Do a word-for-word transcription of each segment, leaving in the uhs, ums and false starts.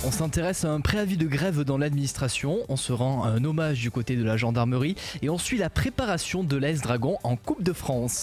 On s'intéresse à un préavis de grève dans l'administration, on se rend à un hommage du côté de la gendarmerie et on suit la préparation de l'A S Dragon en Coupe de France.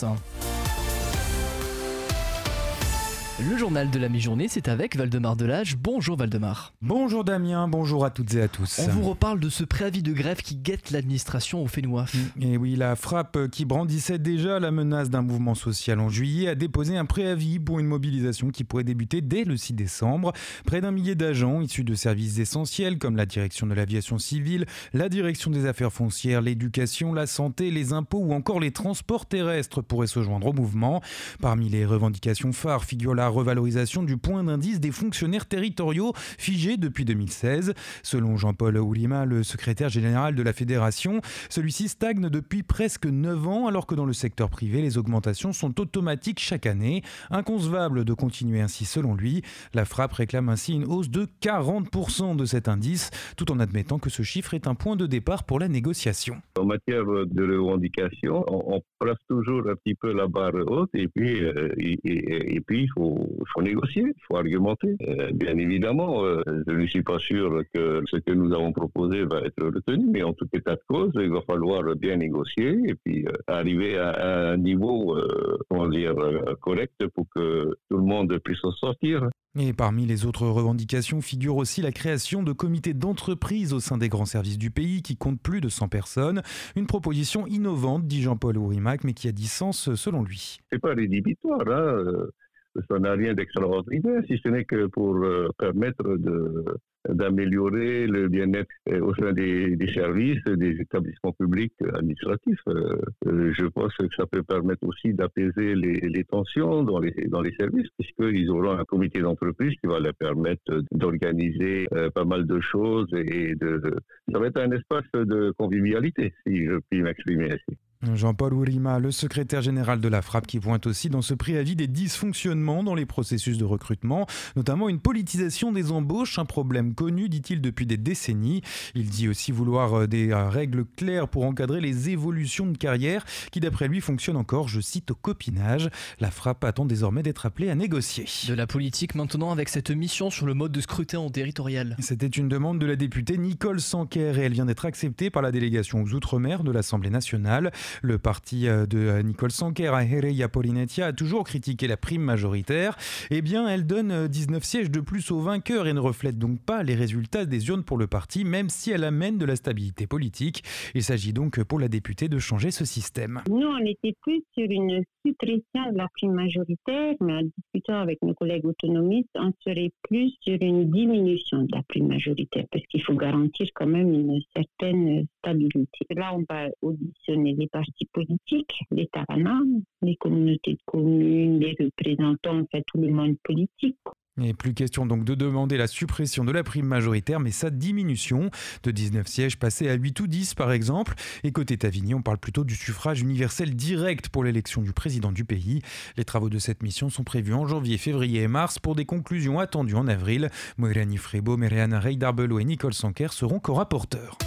Le journal de la mi-journée, c'est avec Valdemar Delage. Bonjour Valdemar. Bonjour Damien, bonjour à toutes et à tous. On vous reparle de ce préavis de grève qui guette l'administration au Fénois. Et oui, la frappe qui brandissait déjà la menace d'un mouvement social en juillet a déposé un préavis pour une mobilisation qui pourrait débuter dès le six décembre. Près d'un millier d'agents issus de services essentiels comme la direction de l'aviation civile, la direction des affaires foncières, l'éducation, la santé, les impôts ou encore les transports terrestres pourraient se joindre au mouvement. Parmi les revendications phares figure la revalorisation du point d'indice des fonctionnaires territoriaux figé depuis deux mille seize. Selon Jean-Paul Ourima, le secrétaire général de la fédération, celui-ci stagne depuis presque neuf ans alors que dans le secteur privé, les augmentations sont automatiques chaque année. Inconcevable de continuer ainsi selon lui. La frappe réclame ainsi une hausse de quarante pour cent de cet indice, tout en admettant que ce chiffre est un point de départ pour la négociation. En matière de revendication, on, on place toujours un petit peu la barre haute et puis, euh, et, et, et puis il faut Il faut négocier, il faut argumenter. Euh, bien évidemment, euh, je ne suis pas sûr que ce que nous avons proposé va être retenu, mais en tout état de cause, il va falloir bien négocier et puis euh, arriver à, à un niveau euh, comment dire, euh, correct pour que tout le monde puisse en sortir. Et parmi les autres revendications figure aussi la création de comités d'entreprise au sein des grands services du pays qui comptent plus de cent personnes. Une proposition innovante, dit Jean-Paul Ourimac, mais qui a du sens selon lui. C'est pas rédhibitoire, hein. Ça n'a rien d'extraordinaire, si ce n'est que pour euh, permettre de, d'améliorer le bien-être au sein des, des services, des établissements publics administratifs. Euh, je pense que ça peut permettre aussi d'apaiser les, les tensions dans les, dans les services, puisqu'ils auront un comité d'entreprise qui va leur permettre d'organiser euh, pas mal de choses et de, de... Ça va être un espace de convivialité, si je puis m'exprimer ainsi. Jean-Paul Ourima, le secrétaire général de la frappe, qui pointe aussi dans ce préavis des dysfonctionnements dans les processus de recrutement, notamment une politisation des embauches, un problème connu, dit-il, depuis des décennies. Il dit aussi vouloir des règles claires pour encadrer les évolutions de carrière qui, d'après lui, fonctionnent encore, je cite, au copinage. La frappe attend désormais d'être appelée à négocier. De la politique maintenant avec cette mission sur le mode de scrutin en territorial. C'était une demande de la députée Nicole Sanquer et elle vient d'être acceptée par la délégation aux Outre-mer de l'Assemblée nationale. Le parti de Nicole Sanquer, Ahereia Polinetia, a toujours critiqué la prime majoritaire. Eh bien, elle donne dix-neuf sièges de plus aux vainqueurs et ne reflète donc pas les résultats des urnes pour le parti, même si elle amène de la stabilité politique. Il s'agit donc pour la députée de changer ce système. Nous, on était plus sur une suppression de la prime majoritaire, mais en discutant avec nos collègues autonomistes, on serait plus sur une diminution de la prime majoritaire, parce qu'il faut garantir quand même une certaine stabilité. Là, on va auditionner les partis politiques, les taranans, les communautés de communes, les représentants, en fait, tout le monde politique. Et plus question donc de demander la suppression de la prime majoritaire, mais sa diminution de dix-neuf sièges passés à huit ou dix par exemple. Et côté Tavigny, on parle plutôt du suffrage universel direct pour l'élection du président du pays. Les travaux de cette mission sont prévus en janvier, février et mars pour des conclusions attendues en avril. Moirani Frébo, Méréane Reydarbelo et Nicole Sanquer seront co-rapporteurs.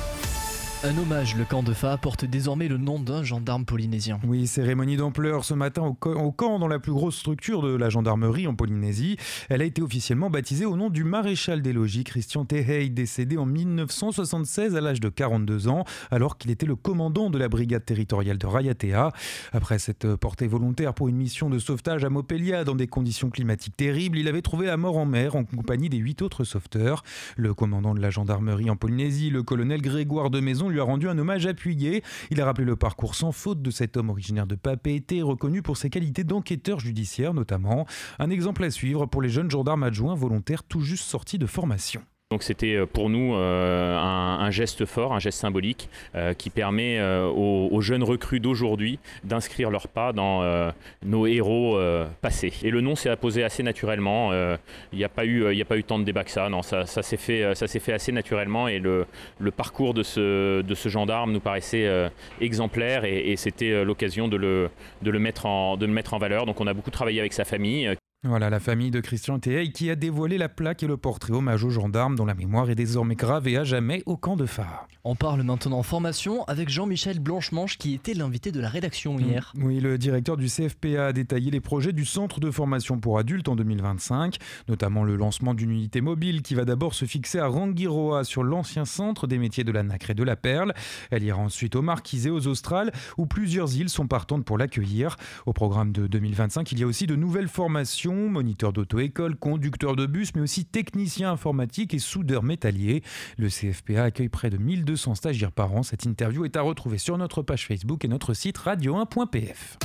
Un hommage, le camp de Fa porte désormais le nom d'un gendarme polynésien. Oui, cérémonie d'ampleur ce matin au, co- au camp dans la plus grosse structure de la gendarmerie en Polynésie. Elle a été officiellement baptisée au nom du maréchal des logis Christian Tehei, décédé en dix-neuf cent soixante-seize à l'âge de quarante-deux ans, alors qu'il était le commandant de la brigade territoriale de Raiatea. Après cette portée volontaire pour une mission de sauvetage à Mopelia dans des conditions climatiques terribles, il avait trouvé la mort en mer en compagnie des huit autres sauveteurs. Le commandant de la gendarmerie en Polynésie, le colonel Grégoire de Maison, lui a rendu un hommage appuyé. Il a rappelé le parcours sans faute de cet homme originaire de Papeete, reconnu pour ses qualités d'enquêteur judiciaire notamment. Un exemple à suivre pour les jeunes gendarmes adjoints volontaires tout juste sortis de formation. Donc c'était pour nous euh, un, un geste fort, un geste symbolique euh, qui permet euh, aux, aux jeunes recrues d'aujourd'hui d'inscrire leurs pas dans euh, nos héros euh, passés. Et le nom s'est apposé assez naturellement. Il euh, n'y a pas eu, il n'y a pas eu tant de débat que ça. Non, ça, ça s'est fait, ça s'est fait assez naturellement. Et le, le parcours de ce, de ce gendarme nous paraissait euh, exemplaire et, et c'était l'occasion de le, de le mettre en, de le mettre en valeur. Donc on a beaucoup travaillé avec sa famille. Voilà la famille de Christian Théey qui a dévoilé la plaque et le portrait hommage aux gendarmes dont la mémoire est désormais gravée à jamais au camp de Phare. On parle maintenant formation avec Jean-Michel Blanchemanche qui était l'invité de la rédaction hier. Oui, le directeur du C F P A a détaillé les projets du centre de formation pour adultes en deux mille vingt-cinq, notamment le lancement d'une unité mobile qui va d'abord se fixer à Rangiroa sur l'ancien centre des métiers de la nacre et de la perle. Elle ira ensuite aux Marquises et aux Australes où plusieurs îles sont partantes pour l'accueillir. Au programme de deux mille vingt-cinq, il y a aussi de nouvelles formations, moniteurs d'auto-école, conducteurs de bus, mais aussi techniciens informatiques et soudeurs métalliers. Le C F P A accueille près de mille deux cents stagiaires par an. Cette interview est à retrouver sur notre page Facebook et notre site radio un point p f.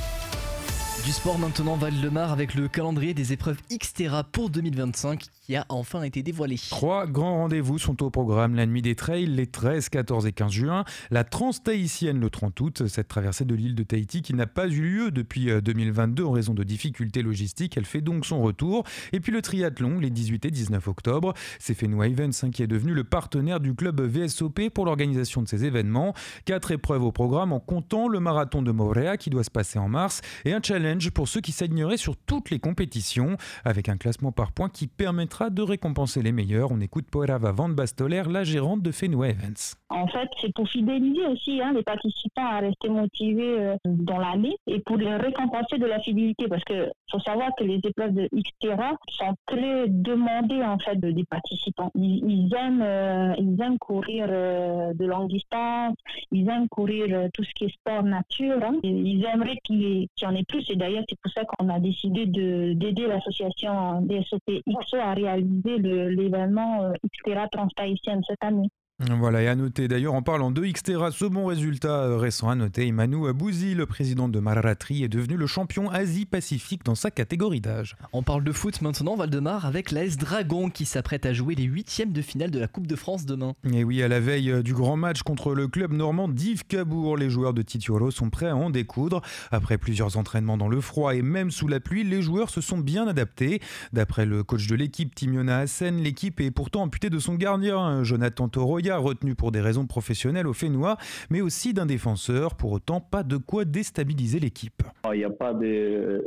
Du sport maintenant, Val-de-Marne avec le calendrier des épreuves Xterra pour deux mille vingt-cinq qui a enfin été dévoilé. Trois grands rendez-vous sont au programme la nuit des trails les treize, quatorze et quinze juin, la Trans-Tahitienne le trente août, cette traversée de l'île de Tahiti qui n'a pas eu lieu depuis deux mille vingt-deux en raison de difficultés logistiques, elle fait donc son retour. Et puis le triathlon les dix-huit et dix-neuf octobre, c'est Fenua Events qui est devenu le partenaire du club V S O P pour l'organisation de ces événements. Quatre épreuves au programme en comptant le marathon de Moorea qui doit se passer en mars et un challenge pour ceux qui s'aligneraient sur toutes les compétitions, avec un classement par points qui permettra de récompenser les meilleurs. On écoute Poerava Van Bastoler, la gérante de Fenua Events. En fait, c'est pour fidéliser aussi hein, les participants à rester motivés euh, dans l'année et pour les récompenser de la fidélité, parce que faut savoir que les épreuves de Xterra sont très demandées en fait des participants. Ils, ils aiment, euh, ils aiment courir euh, de longue distance, ils aiment courir euh, tout ce qui est sport nature. Hein, et ils aimeraient qu'il y, qu'il y en ait plus. Et d'ailleurs, c'est pour ça qu'on a décidé de, d'aider l'association D S O P X O à réaliser le, l'événement euh, Xterra Trans-Tahitienne cette année. Voilà, et à noter d'ailleurs en parlant de Xterra, ce bon résultat récent à noter, Emmanuel Abouzi, le président de Mararatri, est devenu le champion Asie-Pacifique dans sa catégorie d'âge. On parle de foot maintenant, Val-de-Marne, avec l'A S Dragon qui s'apprête à jouer les huitièmes de finale de la Coupe de France demain. Et oui, à la veille du grand match contre le club normand d'Yves Cabourg, les joueurs de Titiolo sont prêts à en découdre. Après plusieurs entraînements dans le froid et même sous la pluie, les joueurs se sont bien adaptés. D'après le coach de l'équipe, Timiona Hassen, l'équipe est pourtant amputée de son gardien, Jonathan Toroya, retenu pour des raisons professionnelles au Fénois, mais aussi d'un défenseur. Pour autant, pas de quoi déstabiliser l'équipe. Il n'y a pas de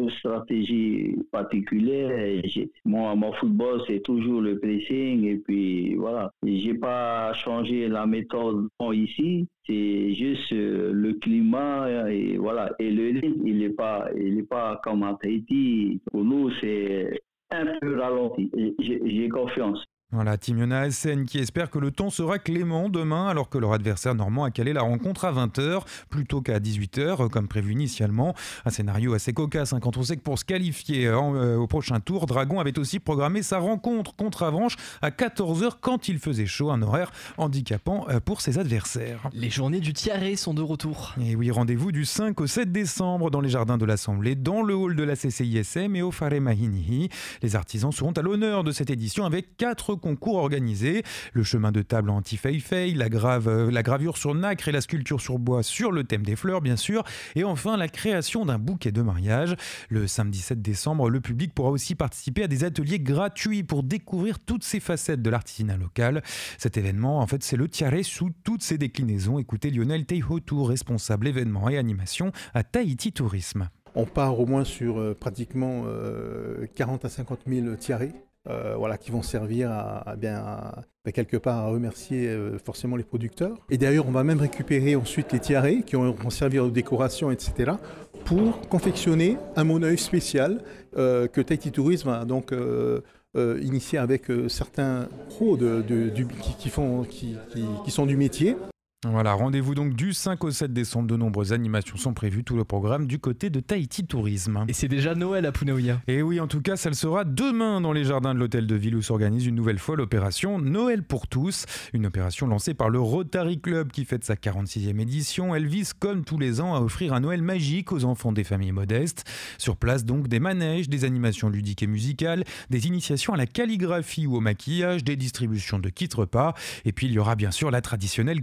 stratégie particulière. Moi, mon football, c'est toujours le pressing. Et puis, voilà. Je n'ai pas changé la méthode ici. C'est juste le climat et, voilà. Et le rythme, il n'est pas, il n'est pas comme à Tahiti. Pour nous, c'est un peu ralenti. J'ai, j'ai confiance. Voilà, Timiona Hassen qui espère que le temps sera clément demain alors que leur adversaire normand a calé la rencontre à vingt heures plutôt qu'à dix-huit heures comme prévu initialement. Un scénario assez cocasse hein, quand on sait que pour se qualifier en, euh, au prochain tour, Dragon avait aussi programmé sa rencontre contre Avranches à quatorze heures quand il faisait chaud, un horaire handicapant euh, pour ses adversaires. Les journées du Tiaré sont de retour. Et oui, rendez-vous du cinq au sept décembre dans les jardins de l'Assemblée, dans le hall de la C C I S M et au Fare Mahinihi. Les artisans seront à l'honneur de cette édition avec quatre concours organisés. Le chemin de table anti-fei-fei, la, grave, la gravure sur nacre et la sculpture sur bois sur le thème des fleurs, bien sûr. Et enfin, la création d'un bouquet de mariage. Le samedi sept décembre, le public pourra aussi participer à des ateliers gratuits pour découvrir toutes ces facettes de l'artisanat local. Cet événement, en fait, c'est le Tiaré sous toutes ses déclinaisons. Écoutez Lionel Teihotu, responsable événements et animation à Tahiti Tourisme. On part au moins sur euh, pratiquement euh, quarante à cinquante mille tiarés. Euh, voilà, qui vont servir à, à, bien, à, à quelque part à remercier euh, forcément les producteurs. Et d'ailleurs, on va même récupérer ensuite les tiarés qui vont, vont servir aux décorations, et cetera, pour confectionner un monœil spécial euh, que Tahiti Tourisme a donc euh, euh, initié avec euh, certains pros de, de, du, qui, qui, font, qui, qui, qui sont du métier. Voilà, rendez-vous donc du cinq au sept décembre. De nombreuses animations sont prévues, tout le programme du côté de Tahiti Tourisme. Et c'est déjà Noël à Punaouia. Et oui, en tout cas, ça le sera demain dans les jardins de l'hôtel de ville où s'organise une nouvelle fois l'opération Noël pour tous. Une opération lancée par le Rotary Club qui fête sa quarante-sixième édition. Elle vise, comme tous les ans, à offrir un Noël magique aux enfants des familles modestes. Sur place, donc, des manèges, des animations ludiques et musicales, des initiations à la calligraphie ou au maquillage, des distributions de kits repas. Et puis, il y aura bien sûr la traditionnelle collecte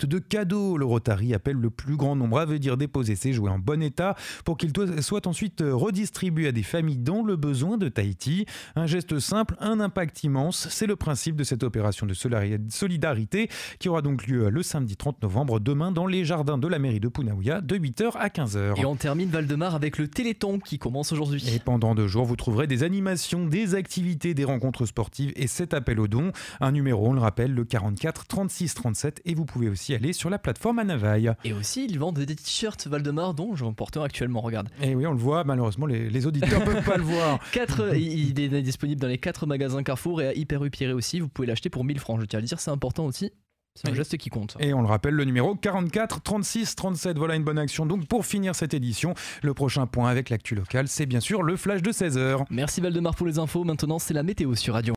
de cadeaux. Le Rotary appelle le plus grand nombre à venir déposer ses jouets en bon état pour qu'ils soient ensuite redistribués à des familles dans le besoin de Tahiti. Un geste simple, un impact immense. C'est le principe de cette opération de solidarité qui aura donc lieu le samedi trente novembre, demain dans les jardins de la mairie de Punaouia de huit heures à quinze heures. Et on termine Val-de-Marne avec le Téléthon qui commence aujourd'hui. Et pendant deux jours, vous trouverez des animations, des activités, des rencontres sportives et cet appel aux dons. Un numéro, on le rappelle, le quarante-quatre trente-six trente-sept, et vous pouvez aussi aller sur la plateforme Anavaille. Et aussi, ils vendent des t-shirts Val-de-Marne dont j'en porte un actuellement, regarde. Et oui, on le voit, malheureusement les, les auditeurs ne peuvent pas le voir. quatre, il est disponible dans les quatre magasins Carrefour et à Hyper U Pirée aussi, vous pouvez l'acheter pour mille francs, je tiens à le dire, c'est important aussi. C'est un geste qui compte. Et on le rappelle, le numéro quarante-quatre trente-six trente-sept. Voilà une bonne action. Donc pour finir cette édition, le prochain point avec l'actu locale, c'est bien sûr le flash de seize heures. Merci Val-de-Marne pour les infos. Maintenant, c'est la météo sur Radio.